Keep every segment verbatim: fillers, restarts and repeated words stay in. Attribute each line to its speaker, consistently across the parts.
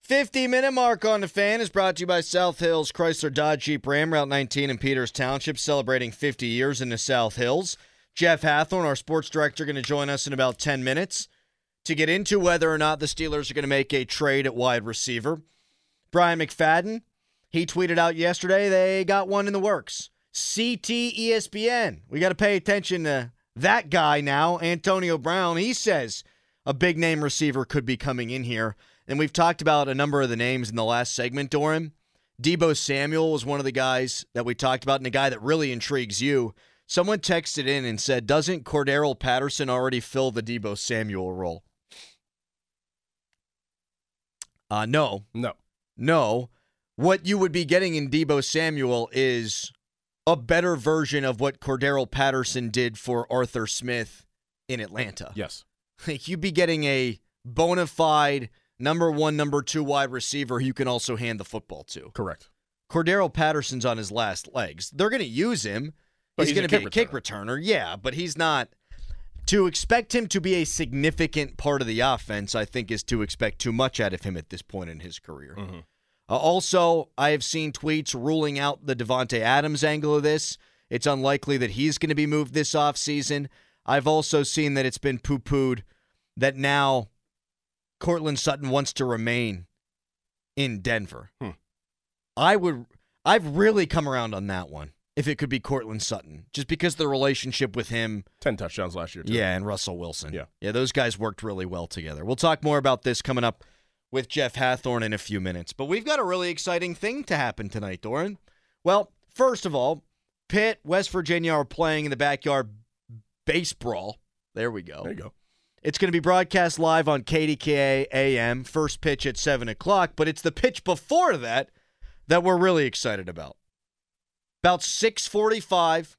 Speaker 1: fifty-minute mark on the Fan is brought to you by South Hills Chrysler Dodge Jeep Ram, Route nineteen in Peters Township, celebrating fifty years in the South Hills. Jeff Hathhorn, our sports director, going to join us in about ten minutes to get into whether or not the Steelers are going to make a trade at wide receiver. Brian McFadden, he tweeted out yesterday they got one in the works. C T E S P N. We got to pay attention to that guy now, Antonio Brown. He says a big-name receiver could be coming in here. And we've talked about a number of the names in the last segment, Doran. Deebo Samuel was one of the guys that we talked about, and a guy that really intrigues you. Someone texted in and said, doesn't Cordarrelle Patterson already fill the Deebo Samuel role? Uh, no.
Speaker 2: No.
Speaker 1: No. What you would be getting in Deebo Samuel is a better version of what Cordarrelle Patterson did for Arthur Smith in Atlanta.
Speaker 2: Yes.
Speaker 1: You'd be getting a bona fide number one, number two wide receiver who you can also hand the football to.
Speaker 2: Correct.
Speaker 1: Cordarrelle Patterson's on his last legs. They're going to use him.
Speaker 2: But
Speaker 1: he's,
Speaker 2: he's
Speaker 1: going to be
Speaker 2: a
Speaker 1: a
Speaker 2: kick
Speaker 1: kick returner. Yeah, but he's not. To expect him to be a significant part of the offense, I think, is to expect too much out of him at this point in his career.
Speaker 2: Mm-hmm.
Speaker 1: Uh, also, I have seen tweets ruling out the Devontae Adams angle of this. It's unlikely that he's going to be moved this offseason. I've also seen that it's been poo-pooed that now Courtland Sutton wants to remain in Denver.
Speaker 2: Hmm.
Speaker 1: I would, I've really come around on that one, if it could be Courtland Sutton, just because of the relationship with him.
Speaker 2: Ten touchdowns last year, too.
Speaker 1: Yeah, and Russell Wilson.
Speaker 2: Yeah.
Speaker 1: Yeah, those guys worked really well together. We'll talk more about this coming up with Jeff Hathhorn in a few minutes. But we've got a really exciting thing to happen tonight, Doran. Well, first of all, Pitt, West Virginia are playing in the backyard base brawl. There we go.
Speaker 2: There you go.
Speaker 1: It's going to be broadcast live on K D K A A M, first pitch at seven o'clock, but it's the pitch before that that we're really excited about. About six forty-five,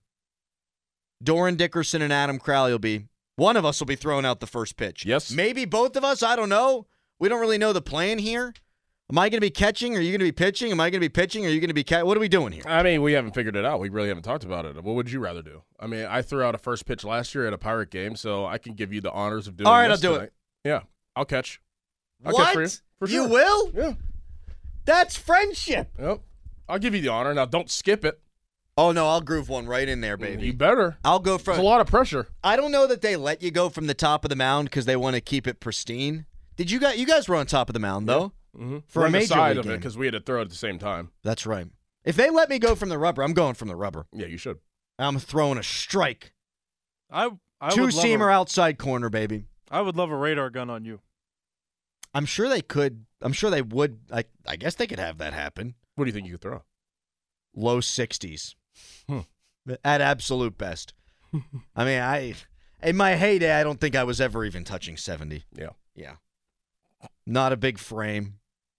Speaker 1: Doran Dickerson and Adam Crowley will be, one of us will be throwing out the first pitch.
Speaker 2: Yes.
Speaker 1: Maybe both of us, I don't know. We don't really know the plan here. Am I going to be catching? Are you going to be pitching? Am I going to be pitching? Are you going to be catching? What are we doing here?
Speaker 2: I mean, we haven't figured it out. We really haven't talked about it. What would you rather do? I mean, I threw out a first pitch last year at a Pirate game, so I can give you the honors of doing
Speaker 1: All right,
Speaker 2: this
Speaker 1: I'll do
Speaker 2: tonight.
Speaker 1: it.
Speaker 2: Yeah, I'll catch. I'll
Speaker 1: What?
Speaker 2: catch for you. For
Speaker 1: You
Speaker 2: sure.
Speaker 1: will?
Speaker 2: Yeah.
Speaker 1: That's friendship.
Speaker 2: Yep. I'll give you the honor. Now, don't skip it.
Speaker 1: Oh, no, I'll groove one right in there, baby.
Speaker 2: You better.
Speaker 1: I'll go
Speaker 2: There's
Speaker 1: from.
Speaker 2: a lot of pressure.
Speaker 1: I don't know that they let you go from the top of the mound because they want to keep it pristine. Did you guys? You guys were on top of the mound though,
Speaker 2: Mm-hmm.
Speaker 1: for
Speaker 2: We're
Speaker 1: a
Speaker 2: on the
Speaker 1: major
Speaker 2: side
Speaker 1: league
Speaker 2: of it
Speaker 1: game.
Speaker 2: because we had to throw it at the same time.
Speaker 1: That's right. If they let me go from the rubber, I'm going from the rubber.
Speaker 2: Yeah, you should.
Speaker 1: I'm throwing a strike.
Speaker 3: I, I
Speaker 1: Two
Speaker 3: would love
Speaker 1: seamer
Speaker 3: a,
Speaker 1: outside corner, baby.
Speaker 3: I would love a radar gun on you.
Speaker 1: I'm sure they could. I'm sure they would. I, I guess they could have that happen.
Speaker 2: What do you think you could throw?
Speaker 1: Low sixties.
Speaker 2: Hmm.
Speaker 1: At absolute best. I mean, I in my heyday, I don't think I was ever even touching seventy.
Speaker 2: Yeah.
Speaker 1: Yeah. Not a big frame.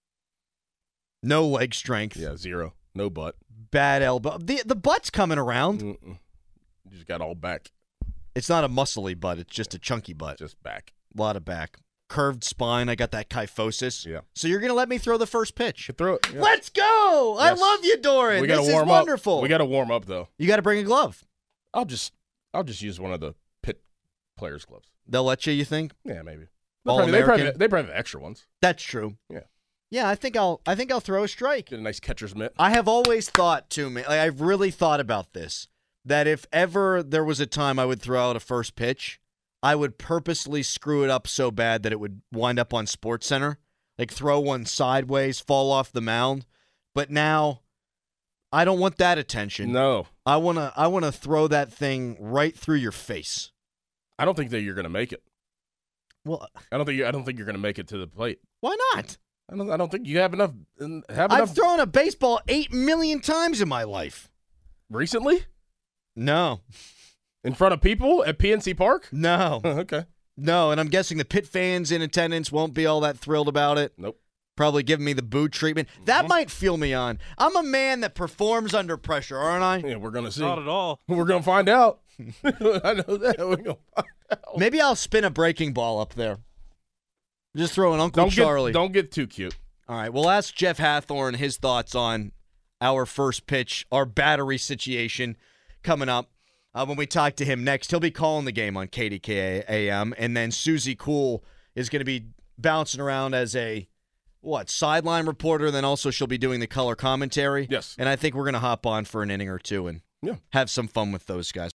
Speaker 1: No leg strength.
Speaker 2: Yeah, zero. No butt.
Speaker 1: Bad elbow. The the butt's coming around.
Speaker 2: Mm-mm. You just got all back.
Speaker 1: It's not a muscly butt. It's just a chunky butt.
Speaker 2: Just back.
Speaker 1: A lot of back. Curved spine. I got that kyphosis.
Speaker 2: Yeah.
Speaker 1: So you're going to let me throw the first pitch.
Speaker 2: You throw it. Yeah.
Speaker 1: Let's go. I
Speaker 2: Yes.
Speaker 1: love you, Doran.
Speaker 2: We gotta
Speaker 1: This is
Speaker 2: warm
Speaker 1: wonderful.
Speaker 2: up. We got to warm up though.
Speaker 1: You got to bring a glove.
Speaker 2: I'll just, I'll just use one of the Pitt players' gloves.
Speaker 1: They'll let you, you think?
Speaker 2: Yeah, maybe.
Speaker 1: All
Speaker 2: They probably, they, probably,
Speaker 1: American?
Speaker 2: they probably have extra ones.
Speaker 1: That's true.
Speaker 2: Yeah.
Speaker 1: Yeah, I think I'll I think I'll throw a strike.
Speaker 2: Get a nice catcher's mitt.
Speaker 1: I have always thought to me, like I've really thought about this, that if ever there was a time I would throw out a first pitch, I would purposely screw it up so bad that it would wind up on SportsCenter, like throw one sideways, fall off the mound. But now I don't want that attention.
Speaker 2: No,
Speaker 1: I want to I want to throw that thing right through your face.
Speaker 2: I don't think that you're going to make it.
Speaker 1: Well,
Speaker 2: I don't think you, I don't think you're going to make it to the plate.
Speaker 1: why not?
Speaker 2: I don't. I don't think you have enough. Have
Speaker 1: I've
Speaker 2: enough
Speaker 1: thrown a baseball eight million times in my life.
Speaker 2: recently
Speaker 1: No.
Speaker 2: in front of people at P N C Park.
Speaker 1: No.
Speaker 2: Okay.
Speaker 1: No, and I'm guessing the Pitt fans in attendance won't be all that thrilled about it.
Speaker 2: Nope.
Speaker 1: Probably giving me the boo treatment. That
Speaker 2: Mhm.
Speaker 1: might feel me on. I'm a man that performs under pressure, aren't I?
Speaker 2: Yeah, we're gonna see.
Speaker 3: Not at all.
Speaker 2: We're gonna find out. I know that. We're gonna find out.
Speaker 1: Maybe I'll spin a breaking ball up there. Just throw an Uncle
Speaker 2: Don't
Speaker 1: Charlie.
Speaker 2: get. Don't get too cute.
Speaker 1: All right, we'll ask Jeff Hathhorn his thoughts on our first pitch, our battery situation coming up. Uh, when we talk to him next, he'll be calling the game on K D K A M, and then Susie Cool is going to be bouncing around as a what, sideline reporter, then also she'll be doing the color commentary.
Speaker 2: Yes.
Speaker 1: And I think we're going to hop on for an inning or two and
Speaker 2: Yeah.
Speaker 1: have some fun with those guys.